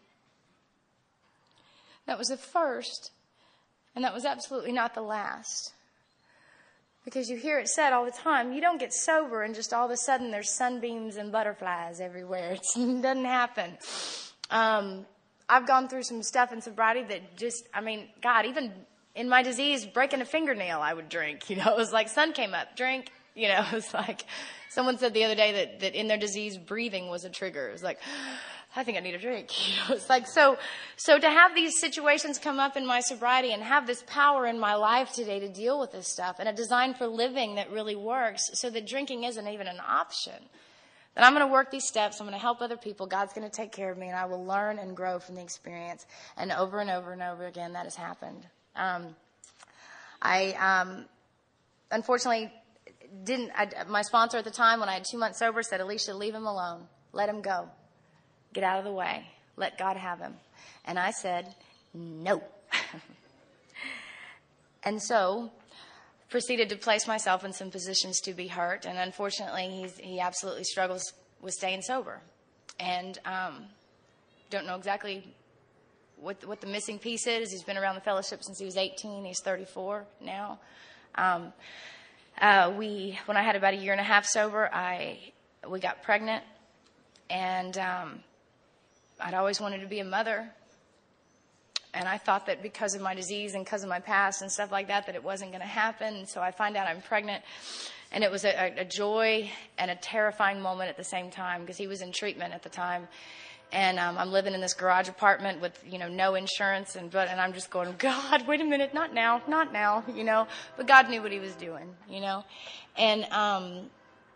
That was the first, and that was absolutely not the last. Because you hear it said all the time, you don't get sober and just all of a sudden there's sunbeams and butterflies everywhere. It's, it doesn't happen. Um, I've gone through some stuff in sobriety that just, I mean, God, even in my disease, breaking a fingernail, I would drink. You know, it was like sun came up, drink. You know, it was like someone said the other day that, that in their disease, breathing was a trigger. It was like, I think I need a drink. You know, it's like, so, so to have these situations come up in my sobriety and have this power in my life today to deal with this stuff and a design for living that really works so that drinking isn't even an option. That I'm going to work these steps. I'm going to help other people. God's going to take care of me and I will learn and grow from the experience. And over and over and over again, that has happened. um, I um, unfortunately didn't. I, my sponsor at the time, when I had two months sober, said, "Alicia, leave him alone. Let him go. Get out of the way. Let God have him." And I said, "No." And so proceeded to place myself in some positions to be hurt. And unfortunately, he's, he absolutely struggles with staying sober. And um, don't know exactly what, what the missing piece is. He's been around the fellowship since he was eighteen. He's thirty-four now. Um, uh, we, when I had about a year and a half sober, I we got pregnant. And um, I'd always wanted to be a mother. And I thought that because of my disease and because of my past and stuff like that, that it wasn't going to happen. So I find out I'm pregnant. And it was a, a joy and a terrifying moment at the same time, because he was in treatment at the time. And um, I'm living in this garage apartment with, you know, no insurance. And but and I'm just going, God, wait a minute, not now, not now, you know. But God knew what he was doing, you know. And um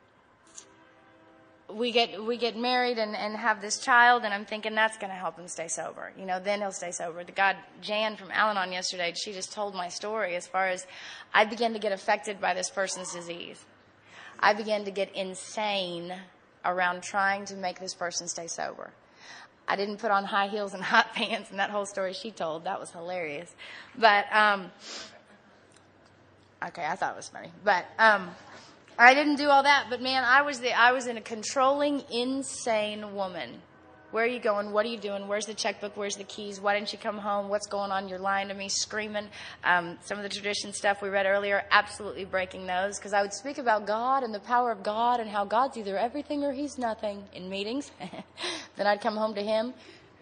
we get we get married and, and have this child, and I'm thinking that's going to help him stay sober. You know, then he'll stay sober. The God, Jan from Al-Anon yesterday, she just told my story as far as I began to get affected by this person's disease. I began to get insane around trying to make this person stay sober. I didn't put on high heels and hot pants, and that whole story she told, that was hilarious. But, um, okay, I thought it was funny. But, um, I didn't do all that, but man, I was the I was in a controlling, insane woman. Where are you going? What are you doing? Where's the checkbook? Where's the keys? Why didn't you come home? What's going on? You're lying to me, screaming. Um, some of the tradition stuff we read earlier, absolutely breaking those, because I would speak about God and the power of God and how God's either everything or he's nothing in meetings. Then I'd come home to him,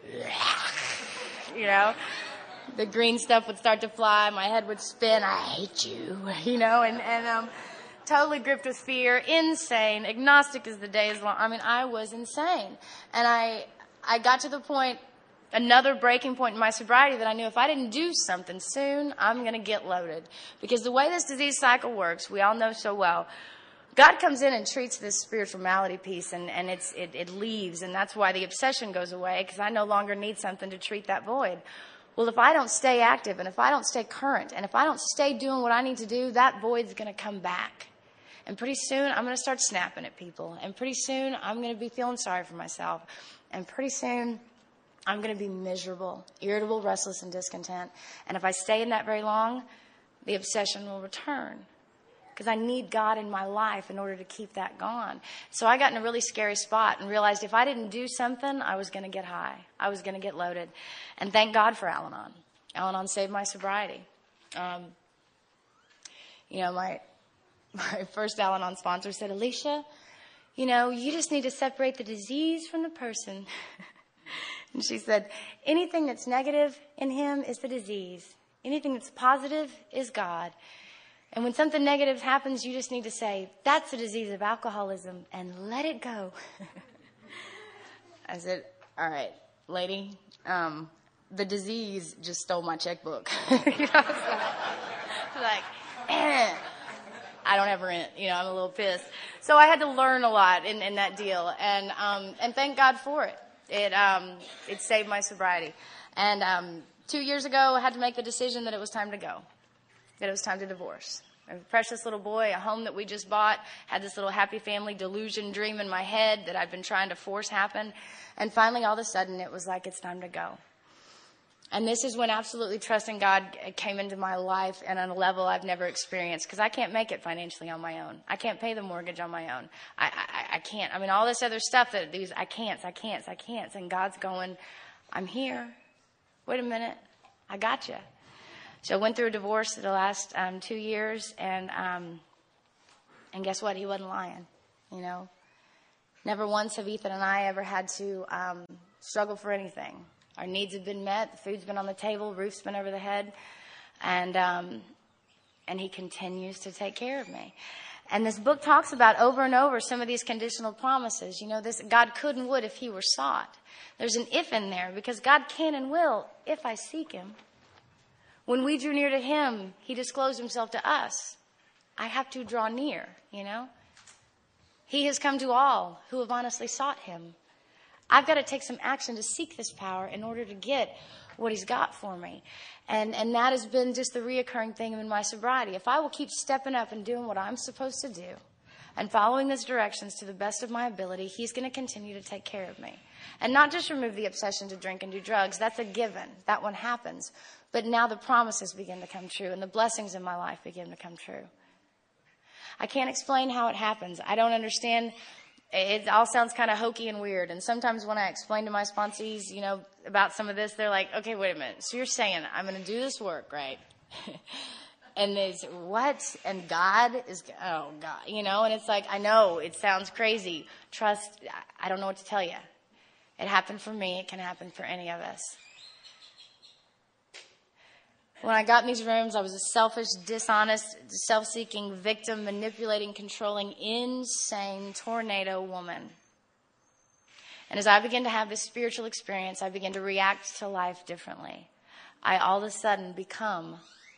you know. The green stuff would start to fly. My head would spin. I hate you, you know, and, and um, totally gripped with fear, insane, agnostic as the day is long. I mean, I was insane. And I I got to the point, another breaking point in my sobriety, that I knew if I didn't do something soon, I'm going to get loaded. Because the way this disease cycle works, we all know so well, God comes in and treats this spiritual malady piece, and, and it's, it, it leaves. And that's why the obsession goes away, because I no longer need something to treat that void. Well, if I don't stay active, and if I don't stay current, and if I don't stay doing what I need to do, that void's going to come back. And pretty soon, I'm going to start snapping at people. And pretty soon, I'm going to be feeling sorry for myself. And pretty soon, I'm going to be miserable, irritable, restless, and discontent. And if I stay in that very long, the obsession will return. Because I need God in my life in order to keep that gone. So I got in a really scary spot and realized if I didn't do something, I was going to get high. I was going to get loaded. And thank God for Al-Anon. Al-Anon saved my sobriety. Um, you know, my... My first Al-Anon sponsor said, Alicia, you know, you just need to separate the disease from the person. And she said, anything that's negative in him is the disease. Anything that's positive is God. And when something negative happens, you just need to say, that's the disease of alcoholism, and let it go. I said, all right, lady, um, the disease just stole my checkbook. You know, so, like, eh. I don't have rent, you know, I'm a little pissed. So I had to learn a lot in, in that deal, and um, and thank God for it. It um, it saved my sobriety. And um, two years ago, I had to make the decision that it was time to go, that it was time to divorce. A precious little boy, a home that we just bought, had this little happy family delusion dream in my head that I'd been trying to force happen. And finally, all of a sudden, it was like, it's time to go. And this is when absolutely trusting God came into my life and on a level I've never experienced, because I can't make it financially on my own. I can't pay the mortgage on my own. I, I, I can't. I mean, all this other stuff that these, I can't, I can't, I can't. And God's going, I'm here. Wait a minute. I got you. So I went through a divorce the last um, two years, and um, and guess what? He wasn't lying, you know. Never once have Ethan and I ever had to um, struggle for anything. Our needs have been met. The food's been on the table. Roof's been over the head. And um, and he continues to take care of me. And this book talks about over and over some of these conditional promises. You know, this God could and would if he were sought. There's an if in there, because God can and will if I seek him. When we drew near to him, he disclosed himself to us. I have to draw near, you know. He has come to all who have honestly sought him. I've got to take some action to seek this power in order to get what he's got for me. And and that has been just the reoccurring thing in my sobriety. If I will keep stepping up and doing what I'm supposed to do and following those directions to the best of my ability, he's going to continue to take care of me. And not just remove the obsession to drink and do drugs. That's a given. That one happens. But now the promises begin to come true and the blessings in my life begin to come true. I can't explain how it happens. I don't understand. It all sounds kind of hokey and weird. And sometimes when I explain to my sponsees, you know, about some of this, they're like, okay, wait a minute. So you're saying I'm going to do this work, right? And there's what? And God is, oh God, you know, and it's like, I know it sounds crazy. Trust, I don't know what to tell you. It happened for me. It can happen for any of us. When I got in these rooms, I was a selfish, dishonest, self-seeking, victim, manipulating, controlling, insane tornado woman. And as I began to have this spiritual experience, I began to react to life differently. I all of a sudden become...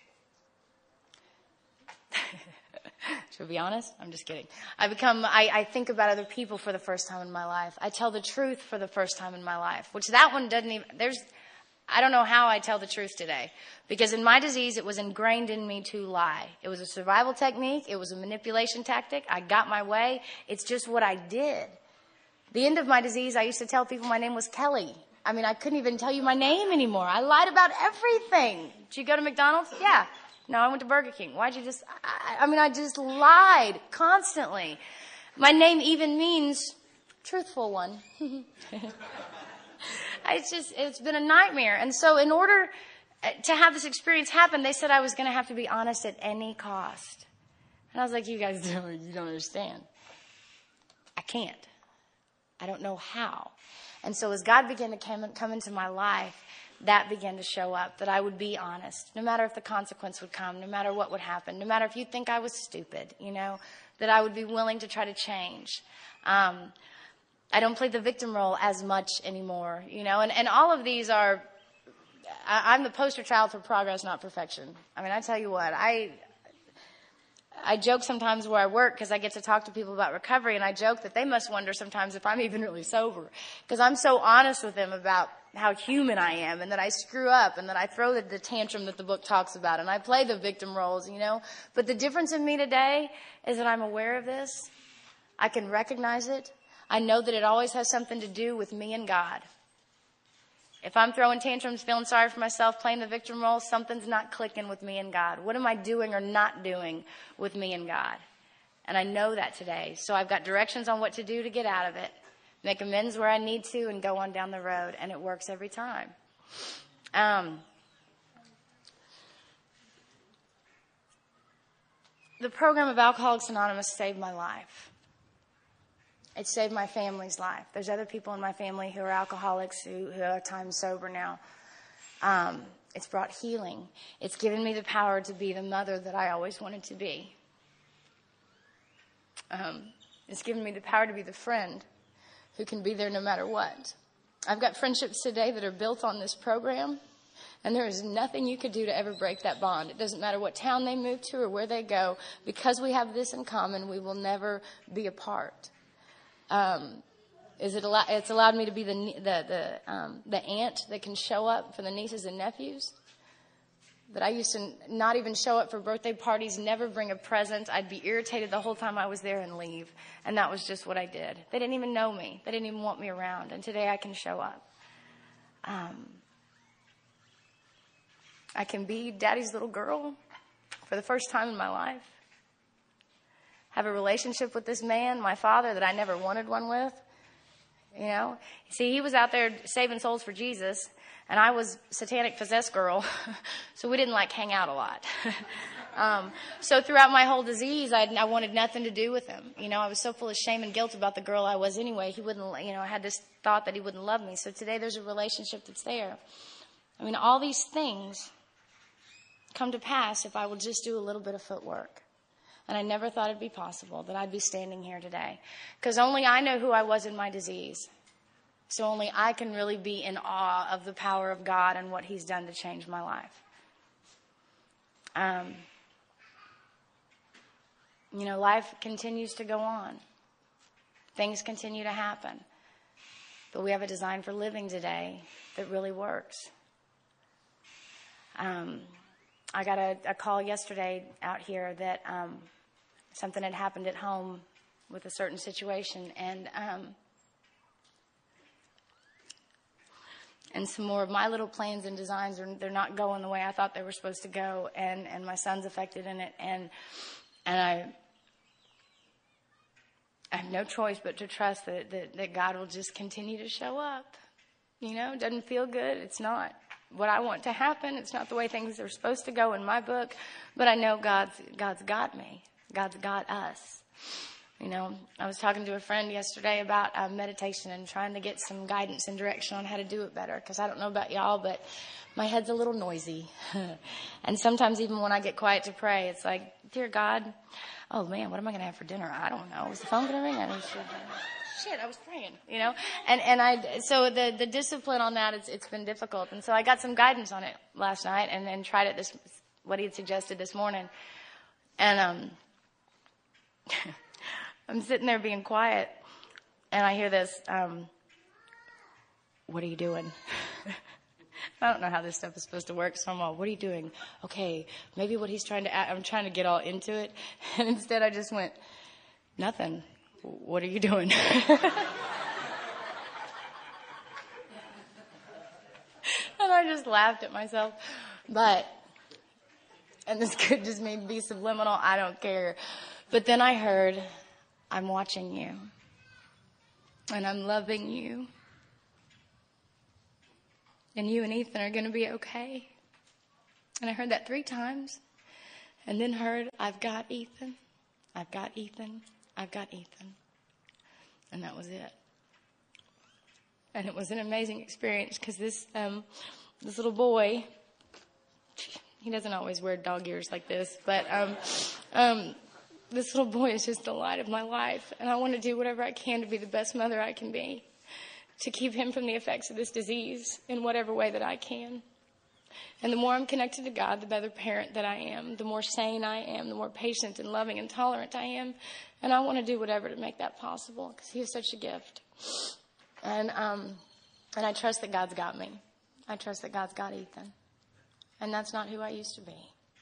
To be honest, I'm just kidding. I become, I, I think about other people for the first time in my life. I tell the truth for the first time in my life, which that one doesn't even, there's... I don't know how I tell the truth today, because in my disease, it was ingrained in me to lie. It was a survival technique. It was a manipulation tactic. I got my way. It's just what I did. The end of my disease, I used to tell people my name was Kelly. I mean, I couldn't even tell you my name anymore. I lied about everything. Did you go to McDonald's? Yeah. No, I went to Burger King. Why'd you just, I, I mean, I just lied constantly. My name even means truthful one. It's just, it's been a nightmare. And so in order to have this experience happen, they said I was going to have to be honest at any cost. And I was like, you guys don't, you don't understand. I can't. I don't know how. And so as God began to come, come into my life, that began to show up, that I would be honest, no matter if the consequence would come, no matter what would happen, no matter if you think I was stupid, you know, that I would be willing to try to change. Um, I don't play the victim role as much anymore, you know, and, and all of these are, I, I'm the poster child for progress, not perfection. I mean, I tell you what, I, I joke sometimes where I work because I get to talk to people about recovery, and I joke that they must wonder sometimes if I'm even really sober, because I'm so honest with them about how human I am and that I screw up and that I throw the, the tantrum that the book talks about and I play the victim roles, you know. But the difference in me today is that I'm aware of this. I can recognize it. I know that it always has something to do with me and God. If I'm throwing tantrums, feeling sorry for myself, playing the victim role, something's not clicking with me and God. What am I doing or not doing with me and God? And I know that today. So I've got directions on what to do to get out of it, make amends where I need to, and go on down the road. And it works every time. Um, the program of Alcoholics Anonymous saved my life. It saved my family's life. There's other people in my family who are alcoholics who, who are time sober now. Um, it's brought healing. It's given me the power to be the mother that I always wanted to be. Um, it's given me the power to be the friend who can be there no matter what. I've got friendships today that are built on this program, and there is nothing you could do to ever break that bond. It doesn't matter what town they move to or where they go. Because we have this in common, we will never be apart. Um, is it allow, it's allowed me to be the the the, um, the aunt that can show up for the nieces and nephews. That I used to not even show up for birthday parties, never bring a present. I'd be irritated the whole time I was there and leave. And that was just what I did. They didn't even know me. They didn't even want me around. And today I can show up. Um, I can be Daddy's little girl for the first time in my life. Have a relationship with this man, my father, that I never wanted one with. You know, see, he was out there saving souls for Jesus, and I was satanic possessed girl, so we didn't like hang out a lot. um, so throughout my whole disease, I, I wanted nothing to do with him. You know, I was so full of shame and guilt about the girl I was anyway. He wouldn't, you know, I had this thought that he wouldn't love me. So today there's a relationship that's there. I mean, all these things come to pass if I will just do a little bit of footwork. And I never thought it'd be possible that I'd be standing here today. Because only I know who I was in my disease. So only I can really be in awe of the power of God and what he's done to change my life. Um, you know, life continues to go on. Things continue to happen. But we have a design for living today that really works. Um, I got a, a call yesterday out here that um, something had happened at home with a certain situation, and um, and some more of my little plans and designs are they're not going the way I thought they were supposed to go, and, and my son's affected in it, and and I I have no choice but to trust that, that, that God will just continue to show up. You know, it doesn't feel good. It's not what I want to happen. It's not the way things are supposed to go in my book. But I know God's God's got me. God's got us. You know, I was talking to a friend yesterday about uh, meditation and trying to get some guidance and direction on how to do it better. Because I don't know about y'all, but my head's a little noisy. And sometimes even when I get quiet to pray, it's like, dear God, oh man, what am I going to have for dinner? I don't know. Is the phone going to ring? I don't know. Shit, I was praying, you know, and, and I, so the, the discipline on that, it's, it's been difficult. And so I got some guidance on it last night and then tried it this, what he had suggested this morning. And, um, I'm sitting there being quiet and I hear this, um, what are you doing? I don't know how this stuff is supposed to work. So I'm all, what are you doing? Okay, maybe what he's trying to add, I'm trying to get all into it. And instead I just went, nothing. What are you doing? And I just laughed at myself. But, and this could just maybe be subliminal, I don't care. But then I heard, I'm watching you. And I'm loving you. And you and Ethan are going to be okay. And I heard that three times. And then heard, I've got Ethan. I've got Ethan. I've got Ethan. And that was it. And it was an amazing experience because this um, this little boy, he doesn't always wear dog ears like this, but um, um, this little boy is just the light of my life. And I want to do whatever I can to be the best mother I can be, to keep him from the effects of this disease in whatever way that I can. And the more I'm connected to God, the better parent that I am, the more sane I am, the more patient and loving and tolerant I am. And I want to do whatever to make that possible because he is such a gift. And um, and I trust that God's got me. I trust that God's got Ethan. And that's not who I used to be.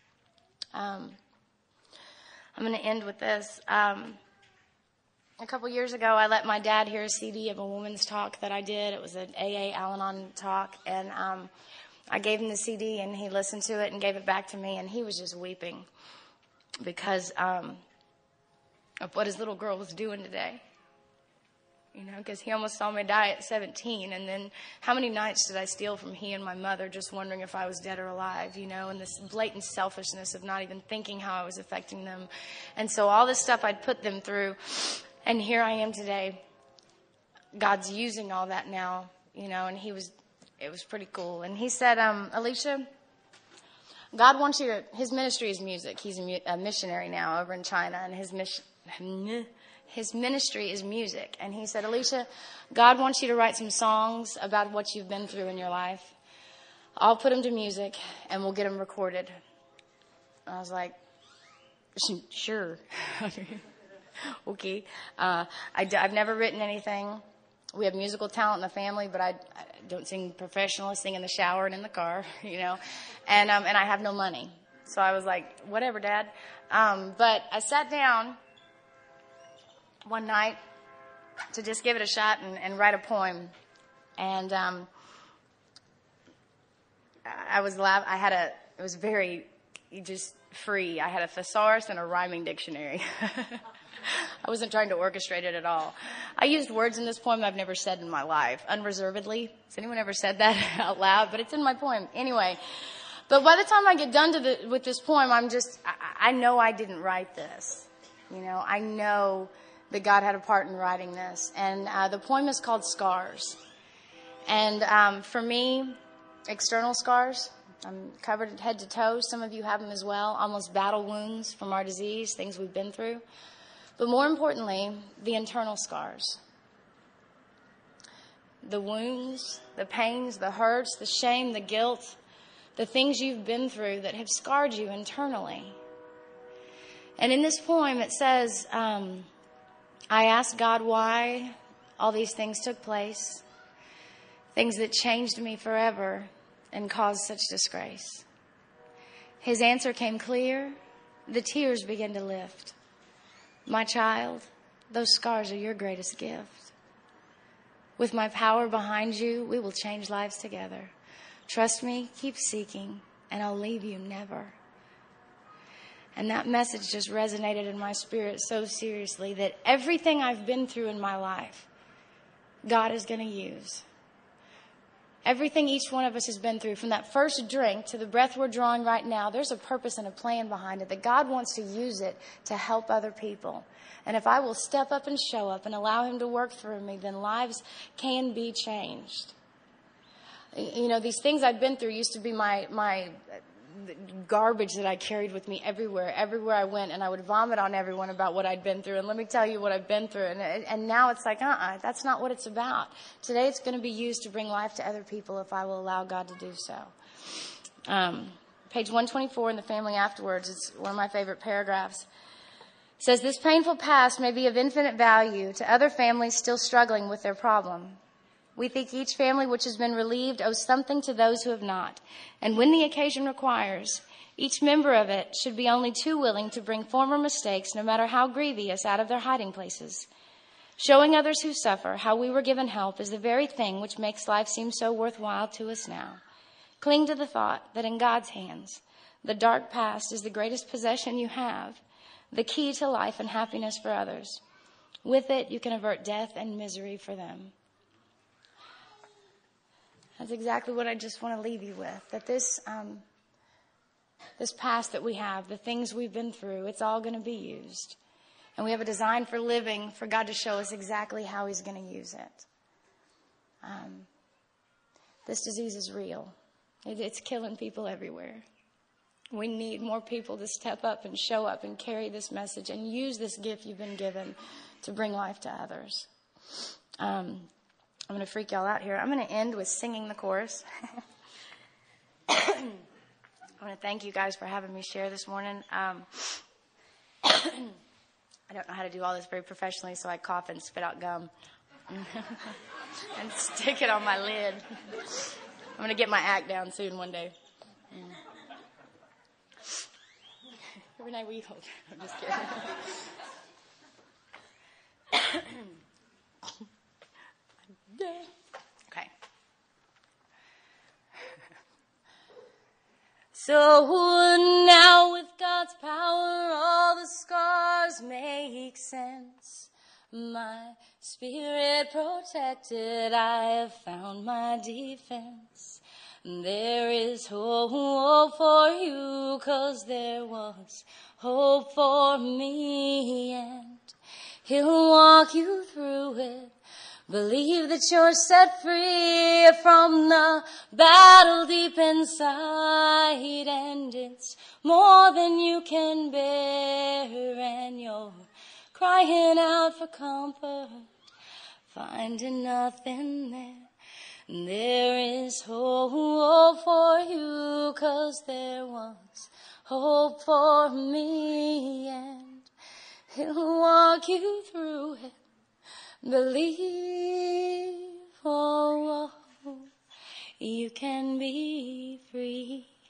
Um, I'm going to end with this. Um, a couple years ago, I let my dad hear a C D of a woman's talk that I did. It was an A A Al-Anon talk. And um, I gave him the C D, and he listened to it and gave it back to me. And he was just weeping because um, of what his little girl was doing today. You know, because he almost saw me die at seventeen. And then how many nights did I steal from he and my mother just wondering if I was dead or alive, you know, and this blatant selfishness of not even thinking how I was affecting them. And so all this stuff I'd put them through. And here I am today. God's using all that now, you know, and he was, it was pretty cool. And he said, um, Alicia, God wants you to, his ministry is music. He's a, mu- a missionary now over in China, and his mission, his ministry is music. And he said, Alicia, God wants you to write some songs about what you've been through in your life. I'll put them to music, and we'll get them recorded. I was like, sure. Okay. Uh, I, I've never written anything. We have musical talent in the family, but I, I don't sing professional. I sing in the shower and in the car, you know, and, um, and I have no money. So I was like, whatever, Dad. Um, but I sat down one night to just give it a shot and, and write a poem. And, um, I was laugh. I had a, it was very just free. I had a thesaurus and a rhyming dictionary. I wasn't trying to orchestrate it at all. I used words in this poem I've never said in my life, unreservedly. Has anyone ever said that out loud? But it's in my poem. Anyway, but by the time I get done to the, with this poem, I'm just, I, I know I didn't write this. You know, I know that God had a part in writing this. And uh, the poem is called Scars. And um, for me, external scars, I'm covered head to toe. Some of you have them as well, almost battle wounds from our disease, things we've been through. But more importantly, the internal scars. The wounds, the pains, the hurts, the shame, the guilt, the things you've been through that have scarred you internally. And in this poem it says, um, I asked God why all these things took place. things that changed me forever and caused such disgrace. His answer came clear. The tears began to lift. My child, those scars are your greatest gift. With my power behind you, we will change lives together. Trust me, keep seeking, and I'll leave you never. And that message just resonated in my spirit so seriously that everything I've been through in my life, God is going to use. Everything each one of us has been through, from that first drink to the breath we're drawing right now, there's a purpose and a plan behind it, that God wants to use it to help other people. And if I will step up and show up and allow him to work through me, then lives can be changed. You know, these things I've been through used to be my my garbage that I carried with me everywhere, everywhere I went, and I would vomit on everyone about what I'd been through. And let me tell you what I've been through. And, and now it's like, uh-uh, that's not what it's about. Today it's going to be used to bring life to other people if I will allow God to do so. Um, page one twenty-four in the Family Afterwards, it's one of my favorite paragraphs. It says, this painful past may be of infinite value to other families still struggling with their problem. We think each family which has been relieved owes something to those who have not. And when the occasion requires, each member of it should be only too willing to bring former mistakes, no matter how grievous, out of their hiding places. Showing others who suffer how we were given help is the very thing which makes life seem so worthwhile to us now. Cling to the thought that in God's hands, the dark past is the greatest possession you have, the key to life and happiness for others. With it, you can avert death and misery for them. That's exactly what I just want to leave you with, that this um, this past that we have, the things we've been through, it's all going to be used. And we have a design for living for God to show us exactly how he's going to use it. Um, this disease is real. It, it's killing people everywhere. We need more people to step up and show up and carry this message and use this gift you've been given to bring life to others. Um I'm going to freak y'all out here. I'm going to end with singing the chorus. I want to thank you guys for having me share this morning. Um, I don't know how to do all this very professionally, so I cough and spit out gum and stick it on my lid. I'm going to get my act down soon one day. Renee, will you hold? I'm just kidding. Okay. So now with God's power, all the scars make sense. My spirit protected, I have found my defense. There is hope for you, 'cause there was hope for me, and he'll walk you through it. Believe that you're set free from the battle deep inside, and it's more than you can bear, and you're crying out for comfort, finding nothing there. There is hope for you, 'cause there was hope for me, and he'll walk you through it. Believe, oh, oh, you can be free.